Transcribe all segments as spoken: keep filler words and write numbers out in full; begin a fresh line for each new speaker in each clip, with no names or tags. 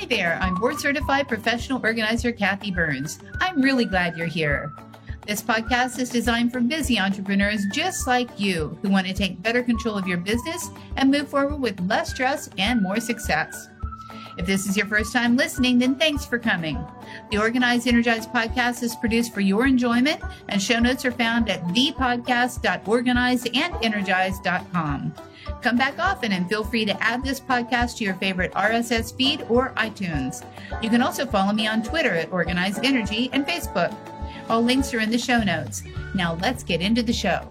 Hi there, I'm board certified professional organizer Kathy Burns. I'm really glad you're here. This podcast is designed for busy entrepreneurs just like you who want to take better control of your business and move forward with less stress and more success. If this is your first time listening, then thanks for coming. The Organize Energize podcast is produced for your enjoyment, and show notes are found at the podcast dot organize and energize dot com. Come back often and feel free to add this podcast to your favorite R S S feed or iTunes. You can also follow me on Twitter at Organize Energy and Facebook. All links are in the show notes. Now let's get into the show.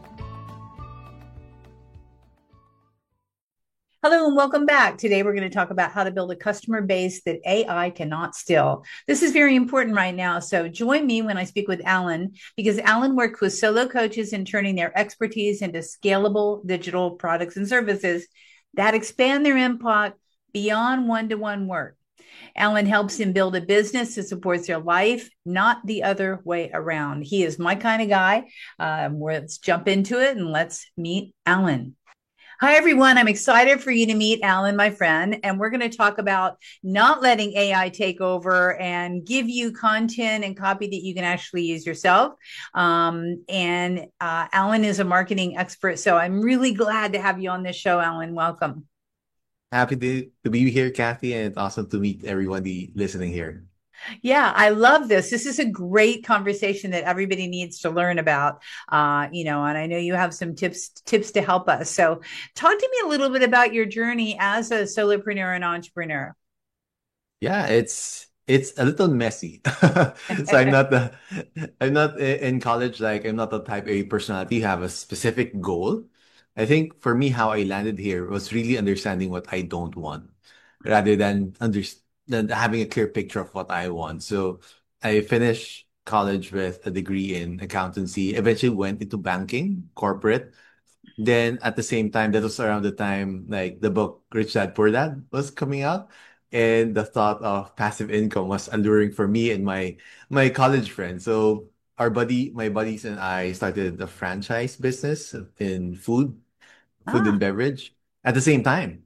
Hello and welcome back. Today we're going to talk about how to build a customer base that A I cannot steal. This is very important right now. So join me when I speak with Alan, because Alan works with solo coaches in turning their expertise into scalable digital products and services that expand their impact beyond one-to-one work. Alan helps him build a business that supports their life, not the other way around. He is my kind of guy. Um, let's jump into it and let's meet Alan. Hi, everyone. I'm excited for you to meet Alan, my friend, and we're going to talk about not letting A I take over and give you content and copy that you can actually use yourself. Um, and uh, Alan is a marketing expert, so I'm really glad to have you on this show, Alan. Welcome.
Happy to, to be here, Kathy, and it's awesome to meet everybody listening here.
Yeah, I love this. This is a great conversation that everybody needs to learn about, uh, you know, and I know you have some tips tips to help us. So talk to me a little bit about your journey as a solopreneur and entrepreneur.
Yeah, it's it's a little messy. So I'm not the I'm not i- in college, like I'm not the type A personality who have a specific goal. I think for me, how I landed here was really understanding what I don't want rather than under than having a clear picture of what I want. So I finished college with a degree in accountancy, eventually went into banking, corporate. Then at the same time, that was around the time like the book Rich Dad Poor Dad was coming out. And the thought of passive income was alluring for me and my my college friends. So our buddy, my buddies and I started a franchise business in food, food and
Ah,
beverage at the same time.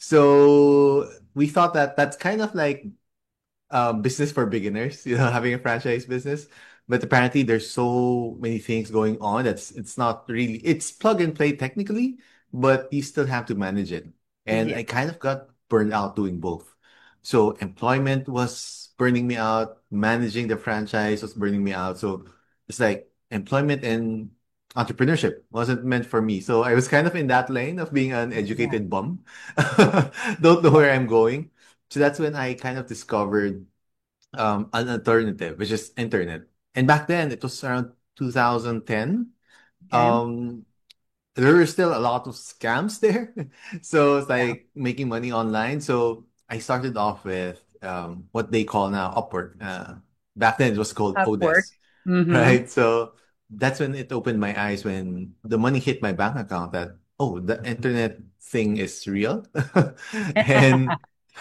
So we thought that that's kind of like um, business for beginners, you know, having a franchise business. But apparently there's so many things going on that's it's not really it's plug and play technically, but you still have to manage it. And
yeah,
I kind of got burned out doing both. So employment was burning me out, managing the franchise was burning me out. So it's like employment and entrepreneurship wasn't meant for me. So I was kind of in that lane of being an
yeah,
educated bum. Don't know
yeah.
where I'm going. So that's when I kind of discovered um, an alternative, which is internet. And back then, it was around two thousand ten.
Okay.
Um, there were still a lot of scams there. So it's
Yeah.
like making money online. So I started off with um, what they call now Upwork. Uh, back then, it was called
Upwork.
Odesk,
Mm-hmm.
right? So that's when it opened my eyes when the money hit my bank account that, oh, the internet thing is real. And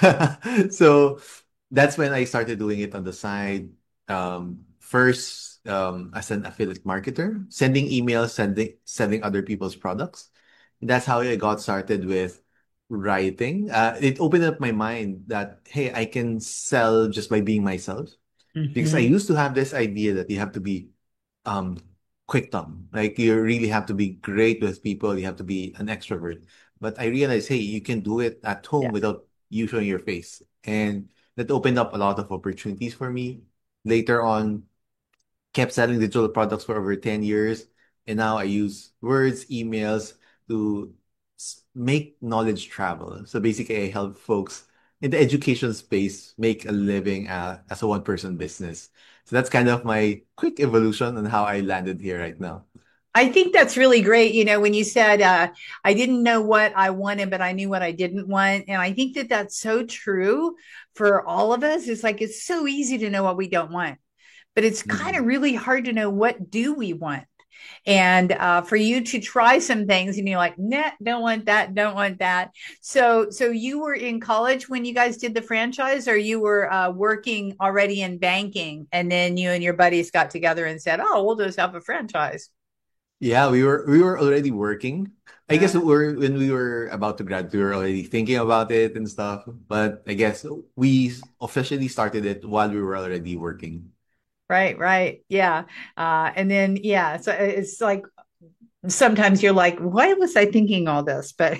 so that's when I started doing it on the side. Um, first, um, as an affiliate marketer, sending emails, sending selling other people's products. That's how I got started with writing. Uh, it opened up my mind that, hey, I can sell just by being myself. Because I
Mm-hmm.
used to have this idea that you have to be um quick tongue. Like you really have to be great with people, you have to be an extrovert. But I realized, hey, you can do it at home
Yeah.
without you showing your face. And that opened up a lot of opportunities for me. Later on, kept selling digital products for over ten years. And now I use words, emails to s- make knowledge travel. So basically, I help folks in the education space make a living uh, as a one person business. So that's kind of my quick evolution on how I landed here right now.
I think that's really great. You know, when you said, uh, I didn't know what I wanted, but I knew what I didn't want. And I think that that's so true for all of us. It's like, it's so easy to know what we don't want, but it's kind of
Mhm.
really hard to know what do we want. And uh, for you to try some things and you're like, nah, don't want that, don't want that. So, so you were in college when you guys did the franchise, or you were uh, working already in banking, and then you and your buddies got together and said, oh, we'll just have a franchise.
Yeah, we were we were already working. I guess
Uh,
we're when we were about to grad, we were already thinking about it and stuff. But I guess we officially started it while we were already working.
right, right. Yeah. Uh, and then, yeah, so it's like sometimes you're like, why was I thinking all this? But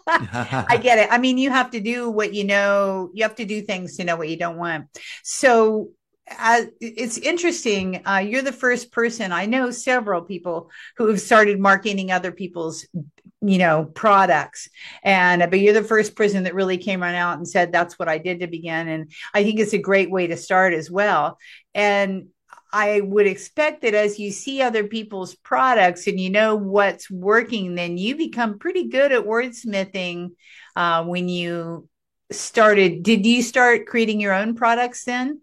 I get it. I mean, you have to do what you know, you have to do things to know what you don't want. So, uh, it's interesting. Uh, you're the first person. I know several people who have started marketing other people's, you know, products, and but you're the first person that really came right out and said that's what I did to begin. And I think it's a great way to start as well. And I would expect that as you see other people's products and you know what's working, then you become pretty good at wordsmithing uh, when you started. Did you start creating your own products then?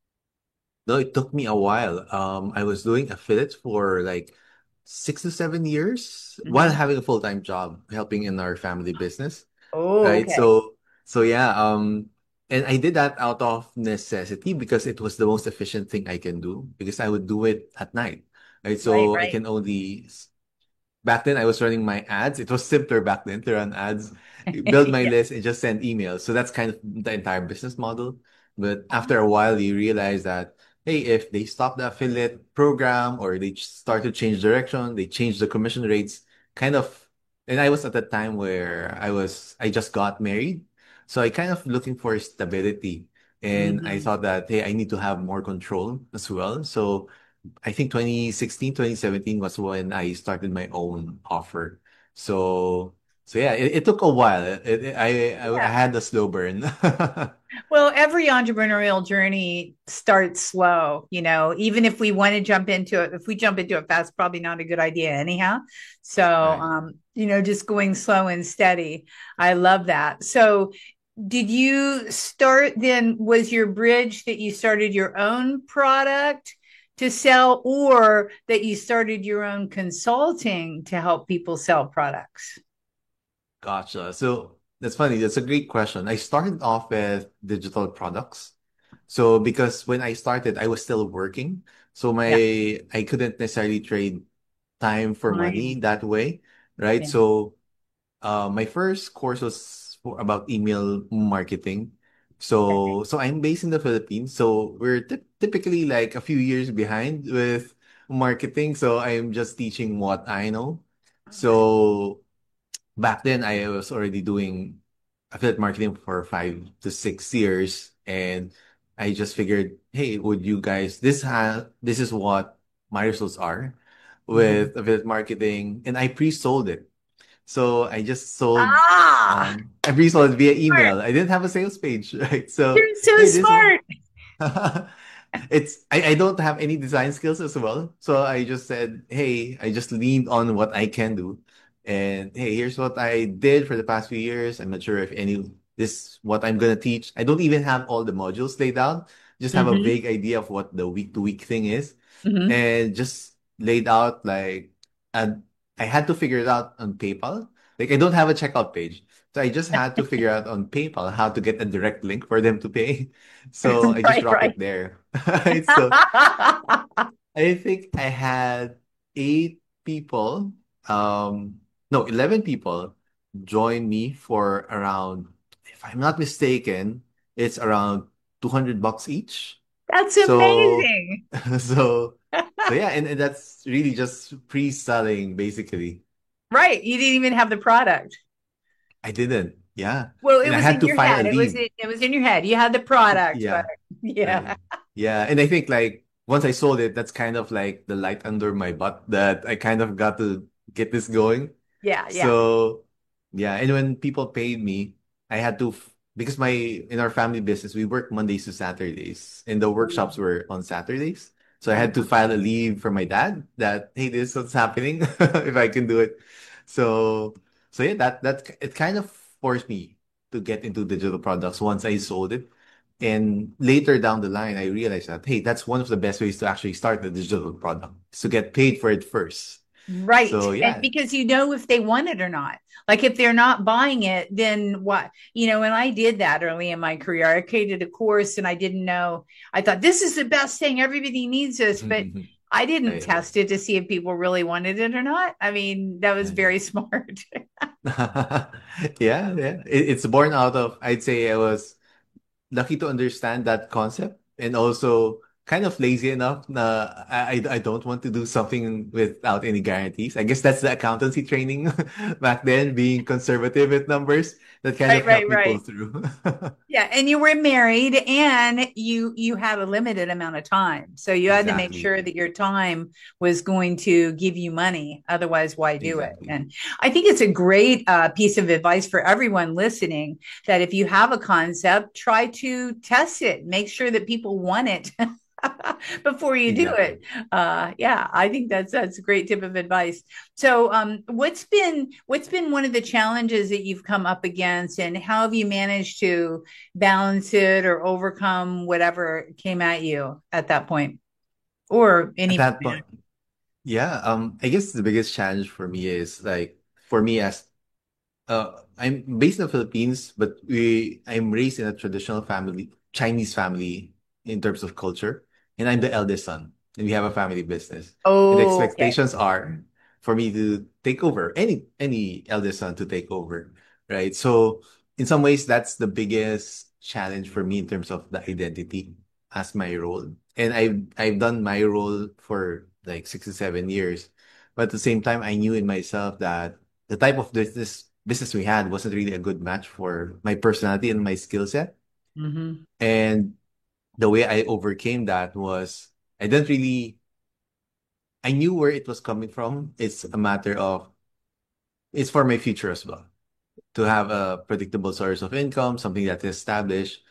No, it took me a while. Um, I was doing affiliates for like six to seven years while
Mhm.
having a full-time job helping in our family business.
Oh,
Right.
okay.
So, so yeah, um, and I did that out of necessity because it was the most efficient thing I can do because I would do it at night. Right.
Right,
So I
right.
can only back then I was running my ads. It was simpler back then to run ads, build my
Yeah.
list and just send emails. So that's kind of the entire business model. But after a while, you realize that, hey, if they stop the affiliate program or they ch- start to change direction, they change the commission rates, kind of. And I was at the time where I was, I just got married. So I kind of looking for stability. And I
Mhm.
thought that, hey, I need to have more control as well. So I think twenty sixteen, twenty seventeen was when I started my own offer. So, so yeah, it, it took a while. It, it, I, I I
Yeah.
had a slow burn.
Well, every entrepreneurial journey starts slow, you know, even if we want to jump into it, if we jump into it fast, probably not a good idea anyhow. So,
Right.
um, you know, just going slow and steady. I love that. So, did you start then? Was your bridge that you started your own product to sell, or that you started your own consulting to help people sell products?
Gotcha. So that's funny. That's a great question. I started off with digital products. So because when I started, I was still working. So
Yeah.
my I couldn't necessarily trade time for money
Fine.
that way, right?
Yeah.
So Uh, my first course was for, about email marketing. So, so I'm based in the Philippines. So we're typ- typically like a few years behind with marketing. So I'm just teaching what I know. So back then I was already doing affiliate marketing for five to six years. And I just figured, hey, would you guys, this ha this is what my results are
Mhm.
with affiliate marketing. And I pre-sold it. So I just sold
Ah,
um I resold via
smart.
email. I didn't have a sales page, right? So
You're so
hey, this one
smart.
it's I, I don't have any design skills as well. So I just said, hey, I just leaned on what I can do. And hey, here's what I did for the past few years. I'm not sure if any this what I'm gonna teach. I don't even have all the modules laid out. Just have a
Hmm.
vague idea of what the week to week thing is.
Hmm.
And just laid out like and I had to figure it out on PayPal. Like I don't have a checkout page. So I just had to figure out on PayPal how to get a direct link for them to pay. So I just
Right,
drop
right.
it there. Right? So I think I had eight people, um, no, eleven people join me for around, if I'm not mistaken, it's around two hundred bucks each.
That's
So,
amazing.
so, so yeah, and, and that's really just pre-selling basically.
Right. You didn't even have the product.
I didn't, yeah.
Well, it
And I
was
had
in
to
your
file a
head. It was
leave.
it, it was in your head. You had the product, but
Yeah. Right.
yeah.
Yeah. And I think like once I sold it, that's kind of like the light under my butt that I kind of got to get this going.
Yeah, yeah.
So yeah. And when people paid me, I had to, f- because my, in our family business, we work Mondays to Saturdays and the workshops were on Saturdays. So I had to
Uh-huh.
file a leave for my dad that, hey, this is what's happening if I can do it. So, so yeah, that, that, it kind of forced me to get into digital products once I sold it. And later down the line, I realized that, hey, that's one of the best ways to actually start a digital product, is to get paid for it first.
Right.
So
And
yeah.
because you know if they want it or not. Like if they're not buying it, then what? You know, and I did that early in my career. I created a course and I didn't know. I thought this is the best thing. Everybody needs this. But I didn't
Right, right.
test it to see if people really wanted it or not. I mean, that was very smart.
Yeah, yeah. It, it's born out of, I'd say I was lucky to understand that concept and also kind of lazy enough na I, I I don't want to do something without any guarantees. I guess that's the accountancy training back then, being conservative with numbers that kind
Right,
of
right,
helped me pull
right.
through.
Yeah, and you were married and you you had a limited amount of time. So you had to make
Exactly.
sure that your time was going to give you money. Otherwise, why do it?
Exactly.
And I think it's a great uh, piece of advice for everyone listening that if you have a concept, try to test it. Make sure that people want it before you do
Exactly.
it. Uh, yeah, I think that's that's a great tip of advice. So, um, what's been what's been one of the challenges that you've come up against, and how have you managed to balance it or overcome whatever came at you at that point or
At
any
that
point?
point, yeah, um, I guess the biggest challenge for me is like for me as Uh, I'm based in the Philippines, but we I'm raised in a traditional family, Chinese family in terms of culture, and I'm the eldest son, and we have a family business. And the
Oh, okay.
expectations are for me to take over, any any eldest son to take over, right? So in some ways, that's the biggest challenge for me in terms of the identity as my role. And I've I've done my role for like six to seven years, but at the same time, I knew in myself that the type of business business we had wasn't really a good match for my personality and my skill set.
Hmm.
And the way I overcame that was I didn't really, I knew where it was coming from. It's a matter of, it's for my future as well, to have a predictable source of income, something that is established.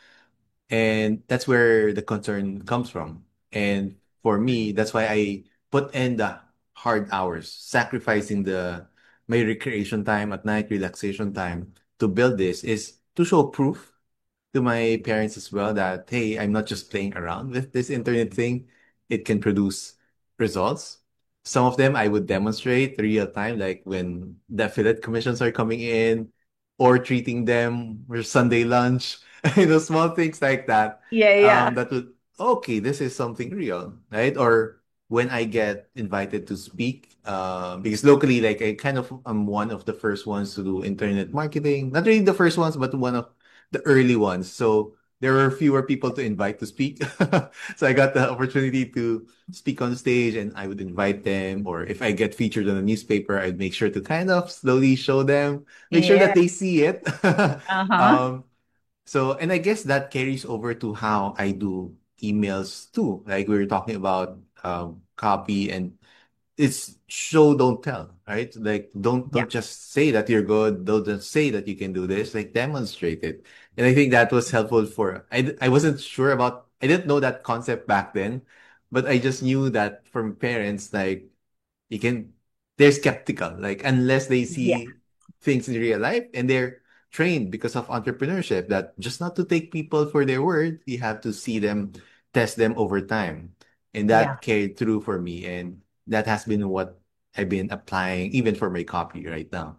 And that's where the concern comes from. And for me, that's why I put in the hard hours, sacrificing the my recreation time at night, relaxation time to build this is to show proof to my parents as well that, hey, I'm not just playing around with this internet thing. It can produce results. Some of them I would demonstrate real time, like when the affiliate commissions are coming in or treating them for Sunday lunch, you know, small things like that.
Yeah,
Um,
yeah,
that would, okay, this is something real, right? Or when I get invited to speak, uh, because locally, like I kind of am one of the first ones to do internet marketing. Not really the first ones, but one of the early ones. So there were fewer people to invite to speak. So I got the opportunity to speak on stage and I would invite them. Or if I get featured in a newspaper, I'd make sure to kind of slowly show them, make sure
yeah.
that they see it.
Uh-huh.
um, so, and I guess that carries over to how I do emails too. Like we were talking about um, copy and it's show don't tell, right? Like don't
Yeah,
don't just say that you're good, don't just say that you can do this, like demonstrate it. And I think that was helpful for I I wasn't sure about I didn't know that concept back then, but I just knew that from parents like you can they're skeptical, like unless they
yeah,
see things in real life and they're trained because of entrepreneurship that just not to take people for their word, you have to see them, test them over time. And
yeah.
that carried through for me. And that has been what I've been applying even for my copy right now.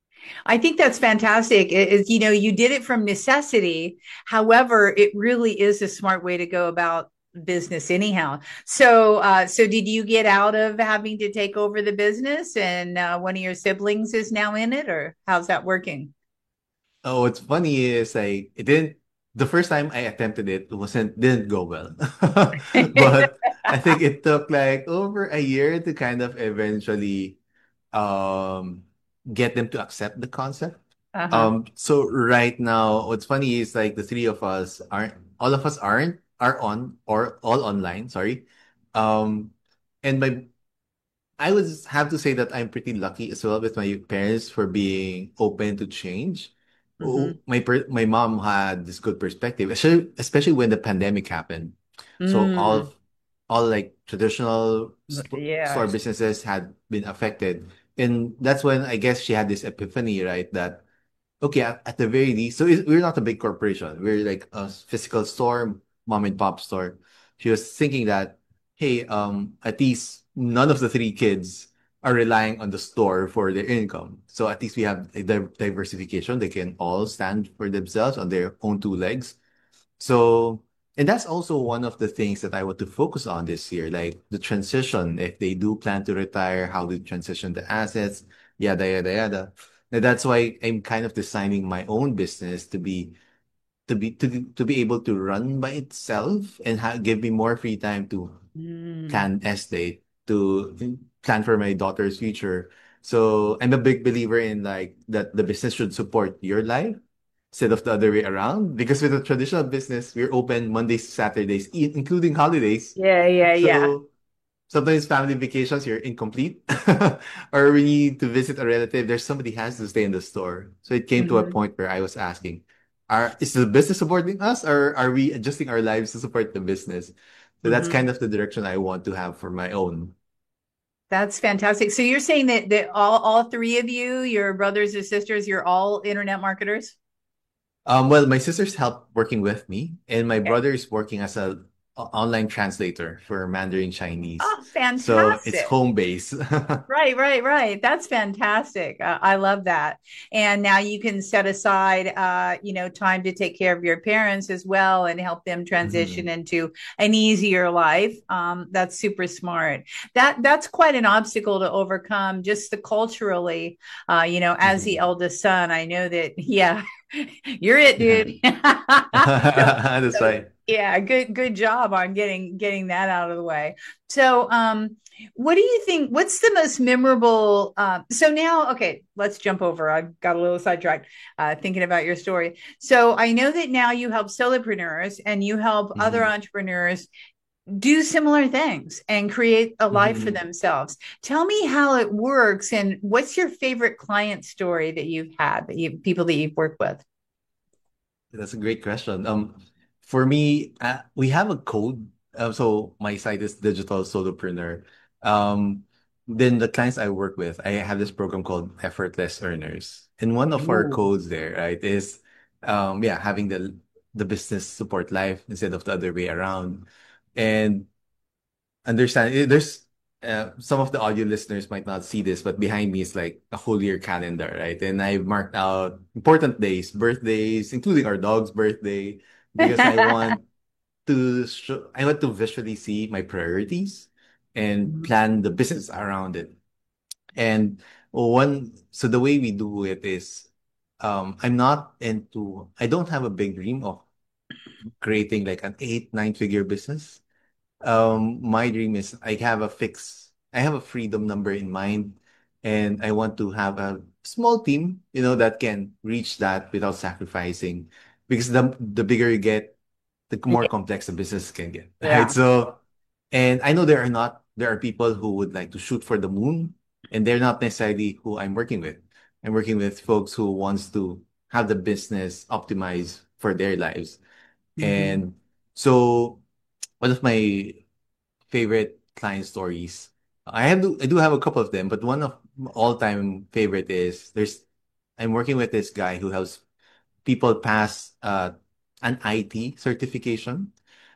I think that's fantastic. It is, you know, you did it from necessity. However, it really is a smart way to go about business anyhow. So, uh, so did you get out of having to take over the business and uh, one of your siblings is now in it, or how's that working?
Oh, what's funny is like it didn't the first time I attempted it wasn't didn't go well. But I think it took like over a year to kind of eventually um get them to accept the concept.
Uh-huh.
Um so right now what's funny is like the three of us aren't all of us aren't are on or all online, sorry. Um and my I would have to say that I'm pretty lucky as well with my parents for being open to change.
Mm-hmm.
Oh, my per my mom had this good perspective, especially especially when the pandemic happened. So all
Mm,
of all like traditional st store
yes.
businesses had been affected, and that's when I guess she had this epiphany, right? That okay, at, at the very least, so it, we're not a big corporation. We're like a physical store, mom and pop store. She was thinking that, hey, um, at least none of the three kids are relying on the store for their income. So at least we have a di- diversification. They can all stand for themselves on their own two legs. So and that's also one of the things that I want to focus on this year, like the transition. If they do plan to retire, how to transition the assets, yada yada yada. And that's why I'm kind of designing my own business to be to be to to be able to run by itself and ha give me more free time to
Mm.
plan estate, to plan for my daughter's future. So I'm a big believer in like that the business should support your life instead of the other way around. Because with a traditional business, we're open Mondays to Saturdays, i- including holidays.
Yeah, yeah, yeah.
So sometimes family vacations, you're incomplete. Or we need to visit a relative, there's somebody has to stay in the store. So it came to a
Hmm.
point where I was asking, are is the business supporting us or are we adjusting our lives to support the business? So that's
Hmm.
kind of the direction I want to have for my own.
That's fantastic. So you're saying that that all all three of you, your brothers or sisters, you're all internet marketers?
Um, well, my sister's help working with me, and my
Okay.
brother is working as a, a online translator for Mandarin Chinese.
Oh,
So it's
fantastic.
home base.
Right, right, right. That's fantastic. Uh, I love that. And now you can set aside, uh, you know, time to take care of your parents as well and help them transition
Mhm.
into an easier life. Um, that's super smart. That that's quite an obstacle to overcome, just the culturally. Uh, you know, as the
Mhm.
eldest son, I know that. Yeah, you're it,
Yeah.
dude. so,
That's
so
right.
yeah, good good job on getting getting that out of the way. So, um, what do you think? What's the most memorable? Uh, so now, okay, let's jump over. I got a little sidetracked uh, thinking about your story. So I know that now you help solopreneurs and you help other
Mhm.
entrepreneurs do similar things and create a life for
Mhm.
themselves. Tell me how it works and what's your favorite client story that you've had that you people that you've worked with?
That's a great question. Um, for me, uh, we have a code. Uh, so my site is Digital Solopreneur. Um, then the clients I work with, I have this program called Effortless Earners. And one of our
Ooh.
codes there, right, is um, yeah, having the the business support life instead of the other way around. And understand eh, there's uh, some of the audio listeners might not see this, but behind me is like a whole year calendar, right? And I've marked out important days, birthdays, including our dog's birthday, because I want to show, I want to visually see my priorities and
Mhm.
plan the business around it. And one, so the way we do it is, um, I'm not into, I don't have a big dream of creating like an eight, nine figure business. Um, my dream is I have a fix. I have a freedom number in mind, and I want to have a small team, you know, that can reach that without sacrificing. Because the the bigger you get, the more
Yeah,
complex the business can get, right?
yeah.
So, and I know there are not there are people who would like to shoot for the moon, and they're not necessarily who I'm working with. I'm working with folks who wants to have the business optimized for their lives.
Mhm.
And so one of my favorite client stories. I have I do have a couple of them, but one of my all-time favorite is there's I'm working with this guy who helps people pass uh, an I T certification.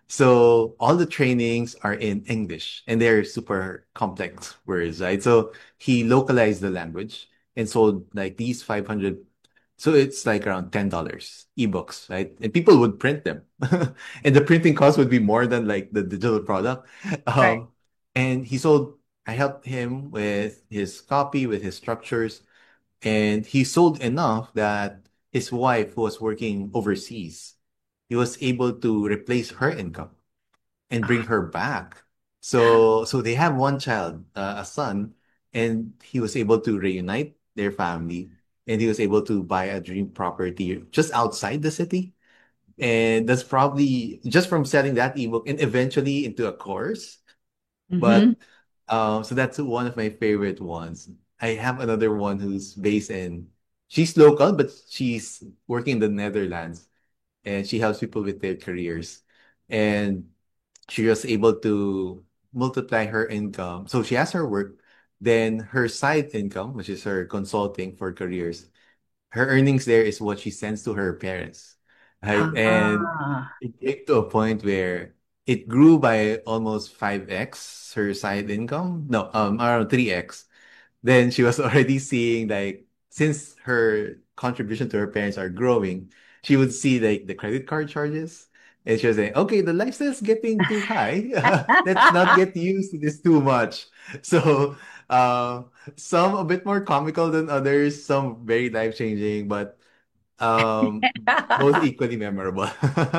So all the trainings are in English and they're super complex words, right? So he localized the language and sold like these five hundred. So it's like around ten dollars ebooks, right? And people would print them. And the printing cost would be more than like the digital product.
Right.
Um, and he sold, I helped him with his copy, with his structures, and he sold enough that his wife, who was working overseas, he was able to replace her income and bring her back. So, so they have one child, uh, a son, and he was able to reunite their family, and he was able to buy a dream property just outside the city. And that's probably just from selling that ebook and eventually into a course.
Hmm.
But um, so that's one of my favorite ones. I have another one who's based in, she's local, but she's working in the Netherlands and she helps people with their careers. And she was able to multiply her income. So she has her work, then her side income, which is her consulting for careers. Her earnings there is what she sends to her parents, right? And
Ah.
it came to a point where it grew by almost five x her side income. No, um, around three x. Then she was already seeing like since her contribution to her parents are growing, she would see like the credit card charges. And she was saying, okay, the lifestyle's getting too high. Let's not get used to this too much. So, uh, some a bit more comical than others, some very life-changing, but um, both equally memorable.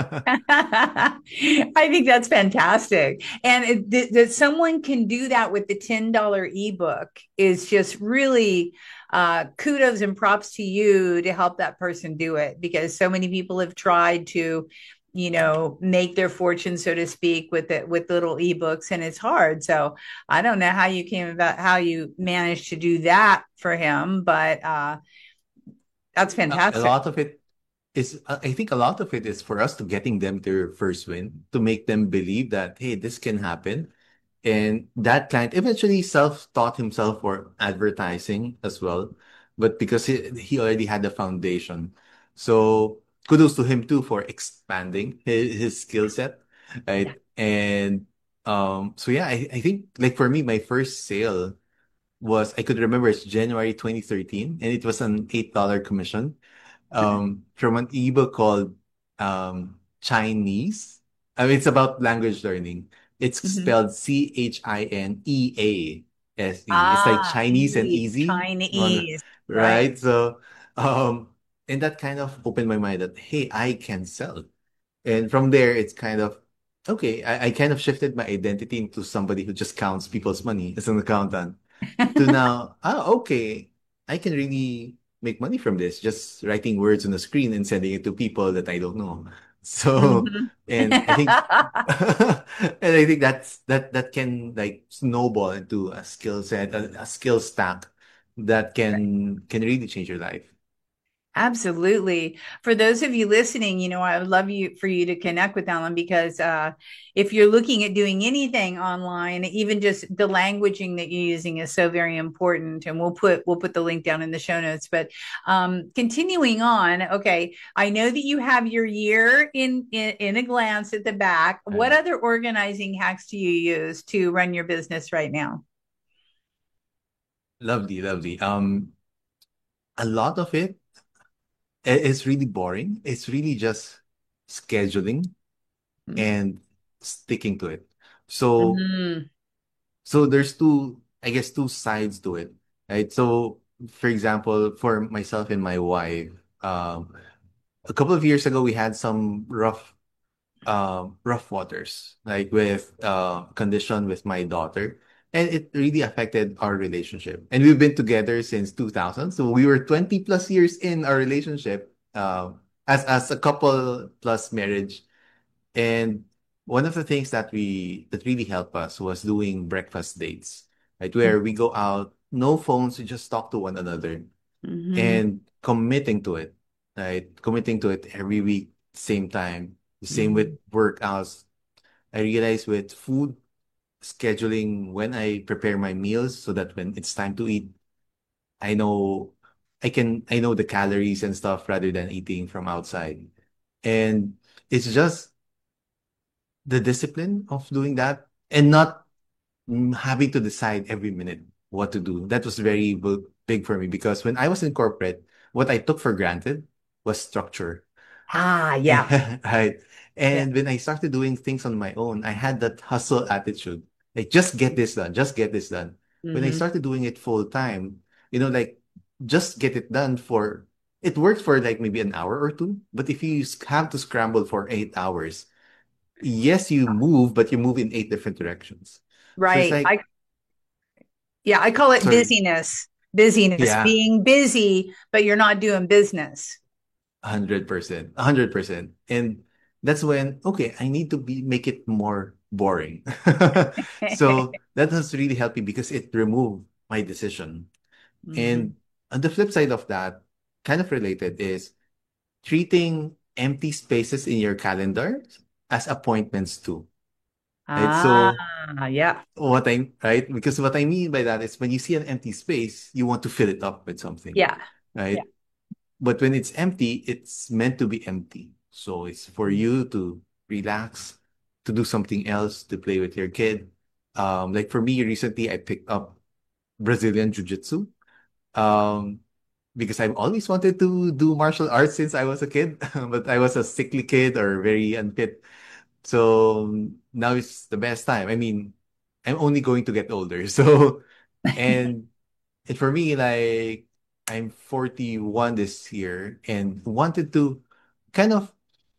I think that's fantastic. And it, that, that someone can do that with the ten dollar ebook is just really uh, kudos and props to you to help that person do it because so many people have tried to, you know, make their fortune, so to speak, with it with little ebooks, and it's hard. So I don't know how you came about how you managed to do that for him, but uh, that's
A a
fantastic.
lot of it is, uh, I think a lot of it is for us to getting them their first win, to make them believe that, hey, this can happen. And that client eventually self-taught himself for advertising as well, but because he, he already had the foundation. So kudos to him too for expanding his, his skill set,
Yeah.
right? And um, so yeah, I, I think like for me, my first sale was I could remember it's January twenty thirteen, and it was an eight dollar commission um, from an ebook called um, Chinese. I mean, it's about language learning. It's
Mhm.
spelled C H I N E A S E. It's like
Ah,
Chinese and
ease,
easy, one,
Chinese, right?
right? So, um, and that kind of opened my mind that, hey, I can sell. And from there, it's kind of, okay, I, I kind of shifted my identity into somebody who just counts people's money as an accountant to now, ah, okay, I can really make money from this, just writing words on the screen and sending it to people that I don't know. So,
Mhm.
and I think, and I think that's that that can like snowball into a skill set, a, a skill stack that can can really change your life.
Absolutely. For those of you listening, you know, I would love you for you to connect with Alan because uh, if you're looking at doing anything online, even just the languaging that you're using is so very important. And we'll put we'll put the link down in the show notes. But um, continuing on, okay, I know that you have your year in, in in a glance at the back. What
Right.
other organizing hacks do you use to run your business right now?
Lovely, lovely. Um, a lot of it i- is really boring. It's really just scheduling and sticking to it. So
Mhm.
so there's two, I guess, two sides to it, right? So for example, for myself and my wife, um, a couple of years ago we had some rough um rough waters, like with uh condition with my daughter. And it really affected our relationship. And we've been together since two thousand. So we were twenty plus years in our relationship, um, as as a couple plus marriage. And one of the things that we that really helped us was doing breakfast dates, right? Where we go out, no phones, we just talk to one another
Mhm.
and committing to it, right? Committing to it every week, same time. The same with
Mhm.
workouts. I realize with food, scheduling when I prepare my meals so that when it's time to eat, I know I can I know the calories and stuff rather than eating from outside. And it's just the discipline of doing that and not mm, having to decide every minute what to do. That was very bu- big for me because when I was in corporate, what I took for granted was structure.
Ah, yeah.
And, right.
Yeah.
And when I started doing things on my own, I had that hustle attitude. Like, just get this done, just get this done. When I
Hmm.
started doing it full time, you know, like, just get it done for, it worked for like maybe an hour or two. But if you s- have to scramble for eight hours, yes, you move, but you move in eight different directions. So it's
Right.
like,
I yeah, I call it
sorry,
busyness. Busyness,
yeah,
being busy, but you're not doing business.
one hundred percent, one hundred percent. And that's when, okay, I need to be make it more boring. So that has really helped me because it removed my decision.
Hmm.
And on the flip side of that, kind of related is treating empty spaces in your calendar as appointments too. Right?
Ah,
So
yeah.
what I right? Because what I mean by that is when you see an empty space, you want to fill it up with something,
Yeah. Yeah.
right? But when it's empty, it's meant to be empty. So it's for you to relax, to do something else, to play with your kid. Um, like for me, recently I picked up Brazilian Jiu-Jitsu. Um, because I've always wanted to do martial arts since I was a kid, but I was a sickly kid or very unfit. So now it's the best time. I mean, I'm only going to get older. So, and, and for me, like, I'm forty-one this year and wanted to kind of,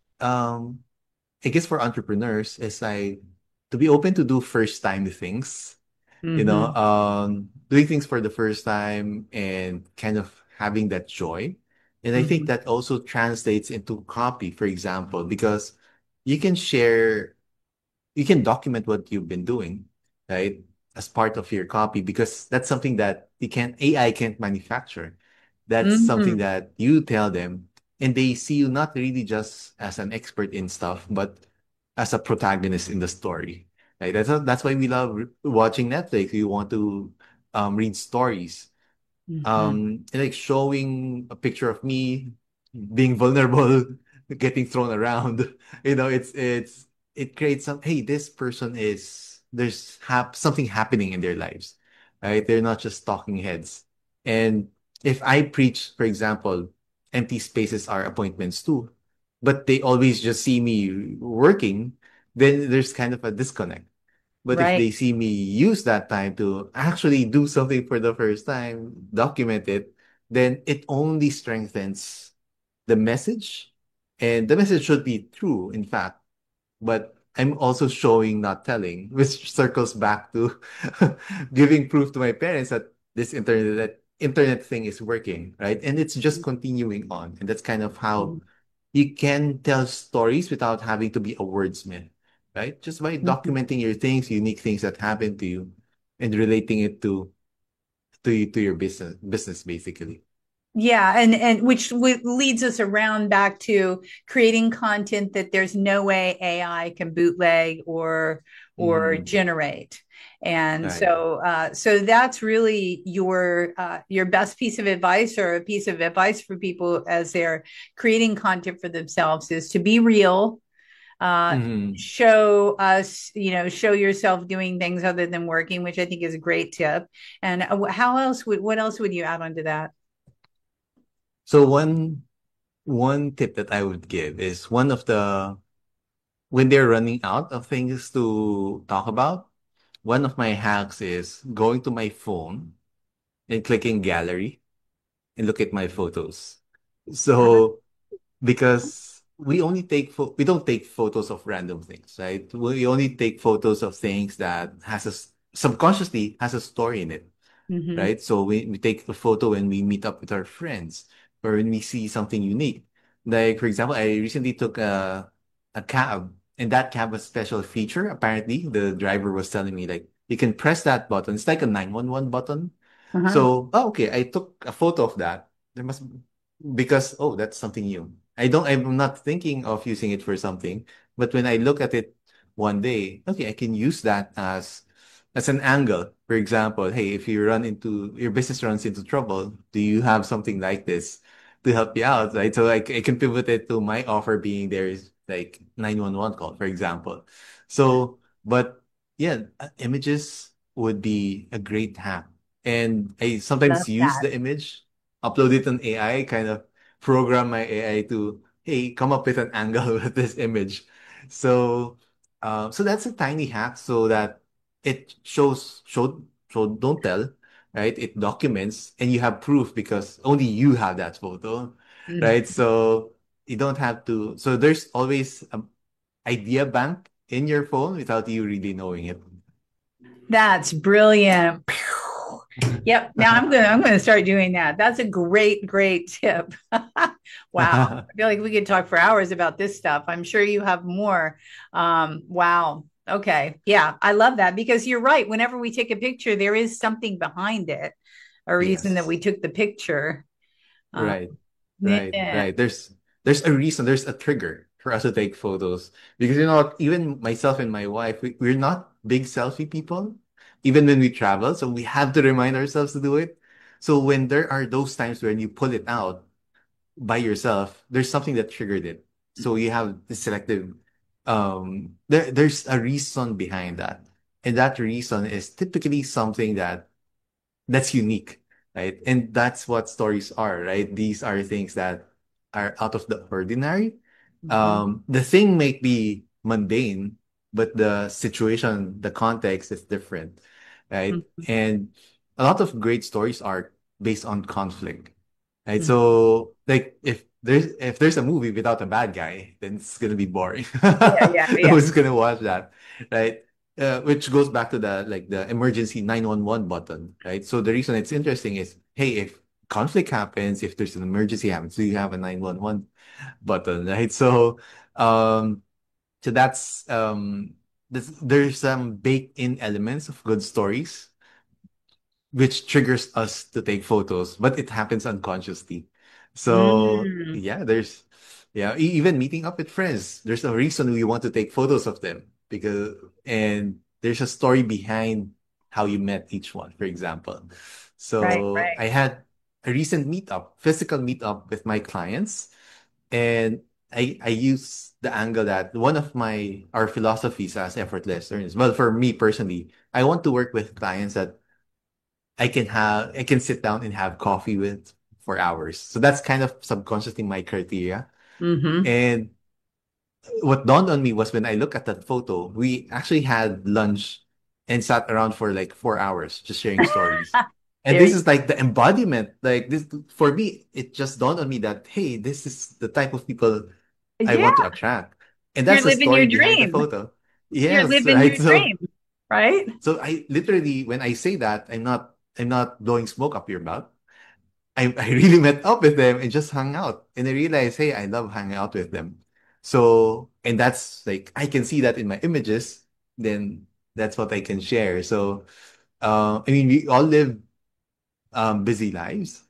um, I guess for entrepreneurs, is like to be open to do first time things, you know,
Hmm.
um, doing things for the first time and kind of having that joy. And I think
Hmm.
that also translates into copy, for example, because you can share, you can document what you've been doing, right? As part of your copy, because that's something that you can't, A I can't manufacture. That's something
Hmm.
that you tell them, and they see you not really just as an expert in stuff, but as a protagonist in the story. Right? That's that's why we love watching Netflix. We want to um, read stories,
Hmm.
um and like showing a picture of me being vulnerable, getting thrown around. You know, it's it's it creates some, hey, this person is, there's hap something happening in their lives, right? They're not just talking heads. And if I preach, for example, empty spaces are appointments too, but they always just see me working, then there's kind of a disconnect. But if
Right.
they see me use that time to actually do something for the first time, document it, then it only strengthens the message. And the message should be true, in fact. But I'm also showing, not telling, which circles back to giving proof to my parents that this internet that internet thing is working, right? And it's just continuing on. And that's kind of how you can tell stories without having to be a wordsmith, right? Just by
Mhm.
documenting your things, unique things that happen to you, and relating it to to to your business business basically.
Yeah, and and which w leads us around back to creating content that there's no way A I can bootleg or or
Mm-hmm.
generate. And
Right.
so uh, so that's really your uh, your best piece of advice or a piece of advice for people as they're creating content for themselves is to be real, uh,
Mm-hmm.
show us, you know, show yourself doing things other than working, which I think is a great tip. And uh, how else would what else would you add onto that?
So one one tip that I would give is one of the when they're running out of things to talk about, one of my hacks is going to my phone and clicking gallery and look at my photos. So because we only take pho- we don't take photos of random things, right? We only take photos of things that has a s- subconsciously has a story in it,
Mm-hmm.
right? So we, we take a photo when we meet up with our friends or when we see something unique. Like, for example, I recently took a, a cab and that cab was a special feature. Apparently, the driver was telling me like, you can press that button. It's like a nine one one button.
Uh-huh.
So, oh, okay, I took a photo of that. There must, because, oh, that's something new. I don't, I'm not thinking of using it for something, but when I look at it one day, okay, I can use that as as an angle. For example, hey, if you run into your business runs into trouble, do you have something like this to help you out? Right. So like I can pivot it to my offer being there is like nine one one call, for example. So, but yeah, uh, images would be a great hack. And I
Love
sometimes use
that.
the image, upload it on A I, kind of program my A I to, hey, come up with an angle with this image. So, uh, so that's a tiny hack so that it shows show show don't tell, right? It documents and you have proof because only you have that photo, right?
Mhm.
So you don't have to. So there's always an idea bank in your phone without you really knowing it.
That's brilliant. Pew. Yep. Now I'm gonna I'm gonna start doing that. That's a great, great tip. Wow. I feel like we could talk for hours about this stuff. I'm sure you have more. Um, wow. Okay. Yeah, I love that because you're right. Whenever we take a picture, there is something behind it, a reason that
Yes.
we took the picture. Um,
Right. Right.
yeah.
Right. There's there's a reason, there's a trigger for us to take photos. Because you know what, even myself and my wife, we, we're not big selfie people, even when we travel. So we have to remind ourselves to do it. So when there are those times when you pull it out by yourself, there's something that triggered it. So you have the selective um there there's a reason behind that. And that reason is typically something that that's unique. right? And that's what stories are, right? These are things that are out of the ordinary.
Mhm.
Um, the thing might be mundane, but the situation, the context is different, right?
Mhm.
And a lot of great stories are based on conflict, right?
Mhm.
So, like, if there's if there's a movie without a bad guy, then it's gonna be boring.
Yeah, yeah, yeah.
Who's gonna watch that, right? Uh, which goes back to the like the emergency nine one one button, right? So the reason it's interesting is, hey, if conflict happens, if there's an emergency happens, do you have a nine one one button, right? So, um, so that's um, this, there's some baked in elements of good stories which triggers us to take photos, but it happens unconsciously. So
Mm.
yeah, there's yeah, e- even meeting up with friends, there's a reason we want to take photos of them because and there's a story behind how you met each one, for example.
Right,
So
right.
I had a recent meetup, physical meetup with my clients, and I I use the angle that one of my our philosophies as effortless learners. Well, for me personally, I want to work with clients that I can have I can sit down and have coffee with for hours. So that's kind of subconsciously my criteria.
Mm-hmm.
And what dawned on me was when I look at that photo, we actually had lunch and sat around for like four hours just sharing stories. And
There
this
you
is like the embodiment. Like this for me, it just dawned on me that hey, this is the type of people I
Yeah,
want to attract. And
you're
that's the
living
story
your
behind the
dream.
photo.
You're
Yes,
living
right.
your
So
dream, right?
so I literally when I say that, I'm not I'm not blowing smoke up your butt. I, I really met up with them and just hung out. And I realized, hey, I love hanging out with them. So, and that's like, I can see that in my images, then that's what I can share. So, uh, I mean, we all live um, busy lives.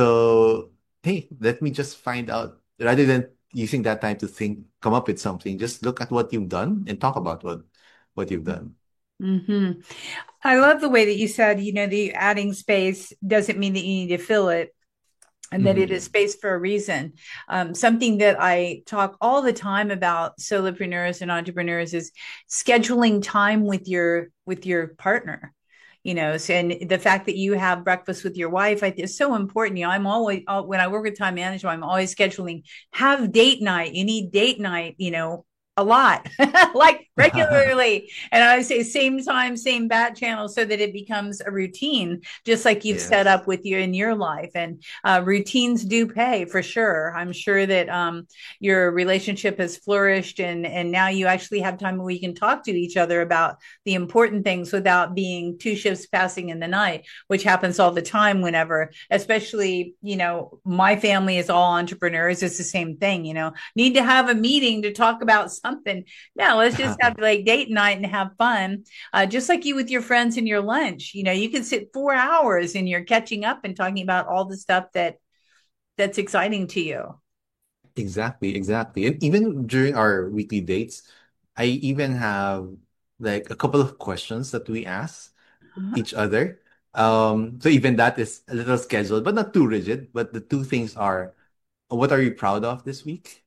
So, hey, let me just find out rather than using that time to think, come up with something, just look at what you've done and talk about what, what you've done.
Hmm. I love the way that you said, you know, the adding space doesn't mean that you need to fill it, and that it is
Mhm.
space for a reason. Um, something that I talk all the time about solopreneurs and entrepreneurs is scheduling time with your with your partner. You know, so, and the fact that you have breakfast with your wife I, is so important. You know, I'm always when I work with time management, I'm always scheduling have date night. You need date night. You know, a lot, like regularly. And I say same time, same bat channel, so that it becomes a routine, just like you've set
Yes.
up with you in your life. And uh, routines do pay for sure. I'm sure that um, your relationship has flourished, and and now you actually have time where you can talk to each other about the important things without being two shifts passing in the night, which happens all the time. Whenever, especially, you know, my family is all entrepreneurs. It's the same thing. You know, need to have a meeting to talk about something. No, let's just have like date night and have fun. Uh, just like you with your friends in your lunch. You know, you can sit four hours and you're catching up and talking about all the stuff that that's exciting to you.
Exactly, exactly. And even during our weekly dates, I even have like a couple of questions that we ask
Uh-huh.
each other. Um, so even that is a little scheduled, but not too rigid. But the two things are, what are you proud of this week?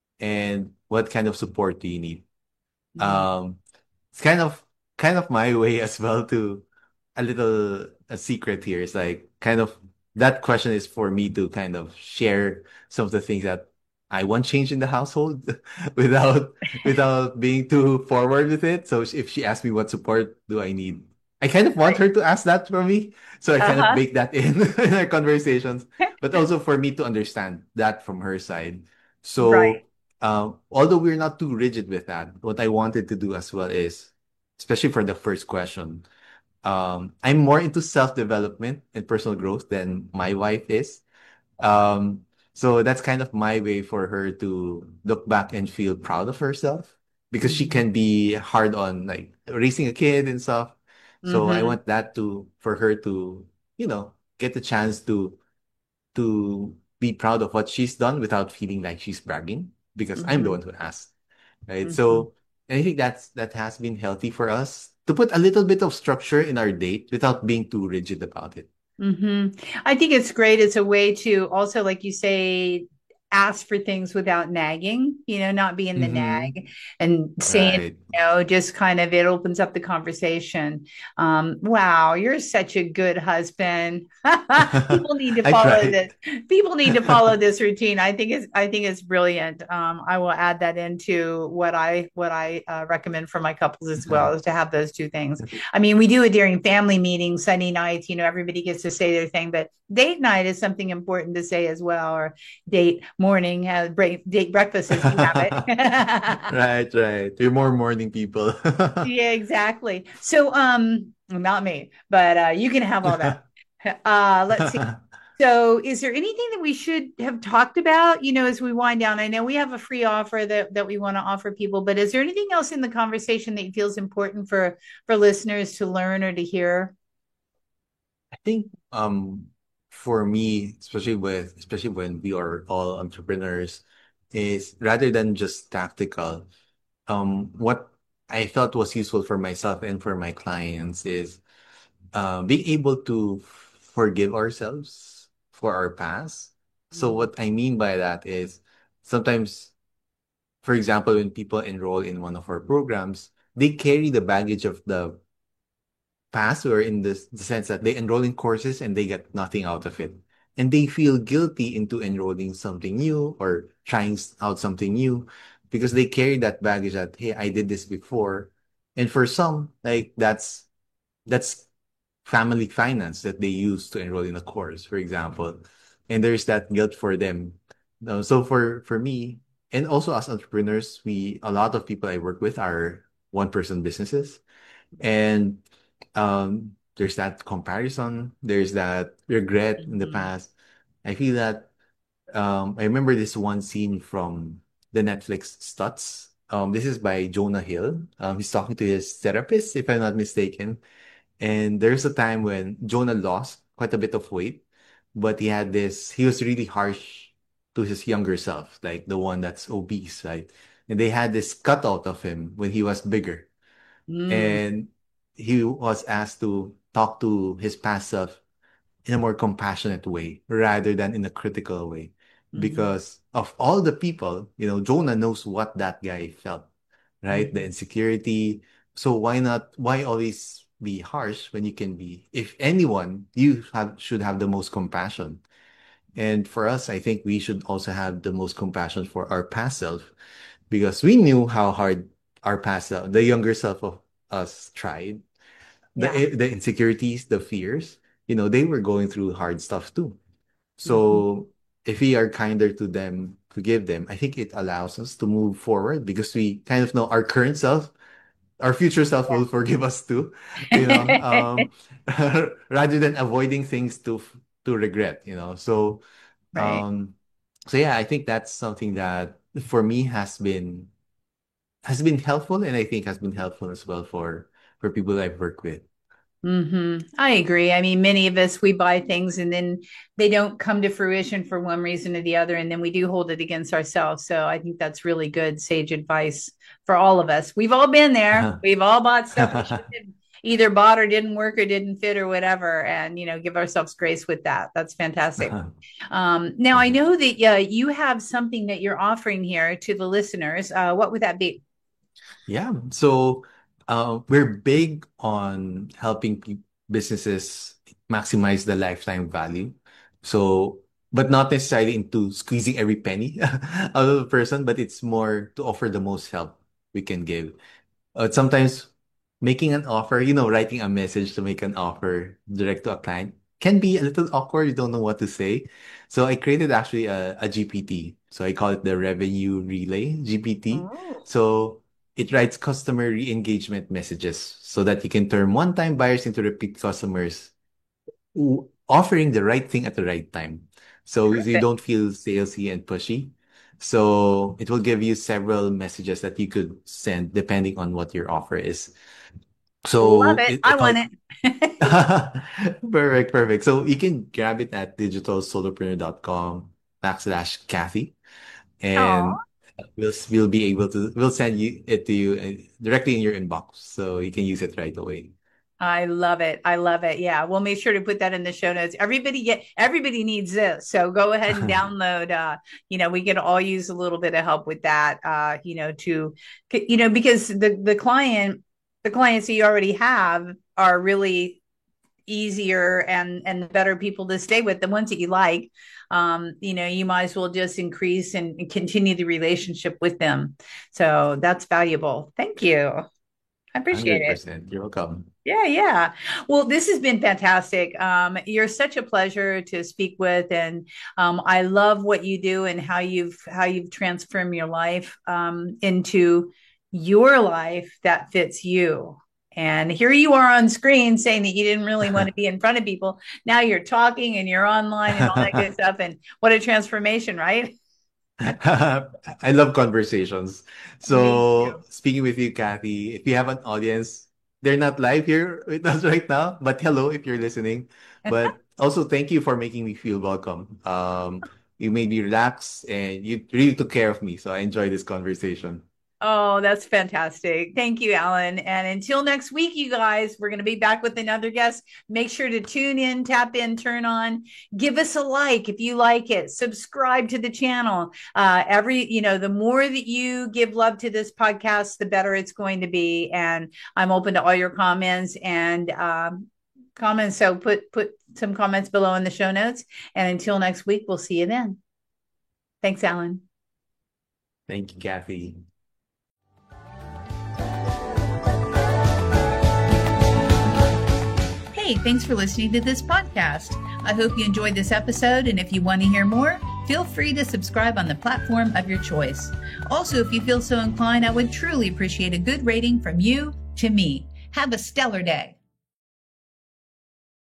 And what kind of support do you need?
Mhm.
Um, it's kind of kind of my way as well to a little a secret here. It's like kind of that question is for me to kind of share some of the things that I want change in the household without without being too forward with it. So if she asks me what support do I need, I kind of want
Right.
her to ask that from me. So I kind of
Uh-huh.
bake that in in our conversations, but also for me to understand that from her side.
Right.
So um, although we're not too rigid with that, what I wanted to do as well is, especially for the first question, um, I'm more into self-development and personal growth than my wife is. Um, so that's kind of my way for her to look back and feel proud of herself because she
Mhm.
can be hard on like raising a kid and stuff. So I
Mhm.
want that to for her to, you know, get the chance to to be proud of what she's done without feeling like she's bragging because I'm the
Mhm.
one who asked, right?
Mhm.
So I think that's that has been healthy for us to put a little bit of structure in our date without being too rigid about it.
Mhm. I think it's great. It's a way to also, like you say, ask for things without nagging, you know, not being the
Mm-hmm.
nag and saying,
Right.
you know, just kind of it opens up the conversation. Um, wow, you're such a good husband. People need to
I
follow
tried.
this. People need to follow this routine. I think it's I think it's brilliant. Um, I will add that into what I what I uh, recommend for my couples as well, is to have those two things. I mean, we do it during family meetings, Sunday nights. You know, everybody gets to say their thing, but date night is something important to say as well, or date morning, uh, break, date breakfast as we have it.
Right, right. We're more morning people.
Yeah, exactly. So, um, not me, but uh, you can have all that. Uh, let's see. So, is there anything that we should have talked about, you know, as we wind down? I know we have a free offer that that we want to offer people, but is there anything else in the conversation that feels important for for listeners to learn or to hear?
I think um for me, especially with especially when we are all entrepreneurs, is rather than just tactical, um what I thought was useful for myself and for my clients is uh, being able to forgive ourselves for our past. So
Mhm.
what I mean by that is sometimes, for example, when people enroll in one of our programs, they carry the baggage of the past or in this, the sense that they enroll in courses and they get nothing out of it. And they feel guilty into enrolling something new or trying s- out something new because they carry that baggage that, hey, I did this before. And for some, like that's that's family finance that they use to enroll in a course, for example. And there's that guilt for them. Uh, so for for me, and also as entrepreneurs, we a lot of people I work with are one person businesses. And um, there's that comparison, there's that regret in the
Mhm.
past. I feel that um, I remember this one scene from the Netflix Stutz. Um, this is by Jonah Hill. Um, he's talking to his therapist, if I'm not mistaken. And there's a time when Jonah lost quite a bit of weight, but he had this, he was really harsh to his younger self, like the one that's obese, right? And they had this cutout of him when he was bigger.
Mm,
And he was asked to talk to his past self in a more compassionate way rather than in a critical way.
mhm,
Because of all the people, you know, Jonah knows what that guy felt, right? The
mhm.
insecurity. So why not, why always be harsh when you can be, if anyone, you have, should have the most compassion. And for us, I think we should also have the most compassion for our past self because we knew how hard our past self, the younger self of us tried the
Yeah.
the insecurities, the fears, you know, they were going through hard stuff too.
Mhm.
So if we are kinder to them, forgive them, I think it allows us to move forward because we kind of know our current self, our future self will forgive us too, you know, um, rather than avoiding things to to regret, you know. So
Right.
um, so yeah, I think that's something that for me has been has been helpful, and I think has been helpful as well for for people I've worked with.
Hmm. I agree. I mean, many of us, we buy things and then they don't come to fruition for one reason or the other, and then we do hold it against ourselves. So I think that's really good, sage advice for all of us. We've all been there. We've all bought stuff we should have either bought or didn't work or didn't fit or whatever, and you know, give ourselves grace with that. That's fantastic. Um, now I
Mhm.
know that uh, you have something that you're offering here to the listeners. Uh, what would that be?
Yeah. So uh, we're big on helping pe businesses maximize the lifetime value. So, but not necessarily into squeezing every penny out of the person, but it's more to offer the most help we can give. Uh, sometimes making an offer, you know, writing a message to make an offer direct to a client can be a little awkward. You don't know what to say. So I created actually a, a G P T. So I call it the Revenue Relay G P T.
Oh.
So it writes customer re-engagement messages so that you can turn one-time buyers into repeat customers, w- offering the right thing at the right time. So you
Perfect.
don't feel salesy and pushy. So it will give you several messages that you could send depending on what your offer is.
Love
So
it.
it,
I
I
want
call
it.
perfect, perfect. So you can grab it at digital solopreneur dot com backslash Kathy,
Oh,
and we'll we'll be able to we'll send you it to you uh, directly in your inbox, so you can use it right away.
I love it. I love it. Yeah. We'll make sure to put that in the show notes. Everybody get everybody needs this. So go ahead and download uh, you know, we could all use a little bit of help with that uh, you know, to you know, because the the client the clients that you already have are really easier and and better people to stay with, the ones that you like. Um, you know, you might as well just increase and continue the relationship with them. So that's valuable. Thank you. I appreciate it.
one hundred percent. You're welcome.
Yeah, yeah. Well, this has been fantastic. Um, you're such a pleasure to speak with, and um, I love what you do and how you've how you've transformed your life um, into your life that fits you. And here you are on screen saying that you didn't really want to be in front of people. Now you're talking and you're online and all that good stuff. And what a transformation, right?
I love conversations.
Me
So,
too.
speaking with you, Kathy, if you have an audience, they're not live here with us right now, but hello if you're listening. But also, thank you for making me feel welcome. Um, you made me relax and you really took care of me. So, I enjoyed this conversation.
Oh, that's fantastic. Thank you, Alan. And until next week, you guys, we're going to be back with another guest. Make sure to tune in, tap in, turn on, give us a like if you like it, subscribe to the channel. Uh, every, you know, the more that you give love to this podcast, the better it's going to be. And I'm open to all your comments and um, comments. So put, put some comments below in the show notes. And until next week, we'll see you then. Thanks, Alan.
Thank you, Kathy.
Hey, thanks for listening to this podcast. I hope you enjoyed this episode, and if you want to hear more, feel free to subscribe on the platform of your choice. Also, if you feel so inclined, I would truly appreciate a good rating from you to me. Have a stellar day.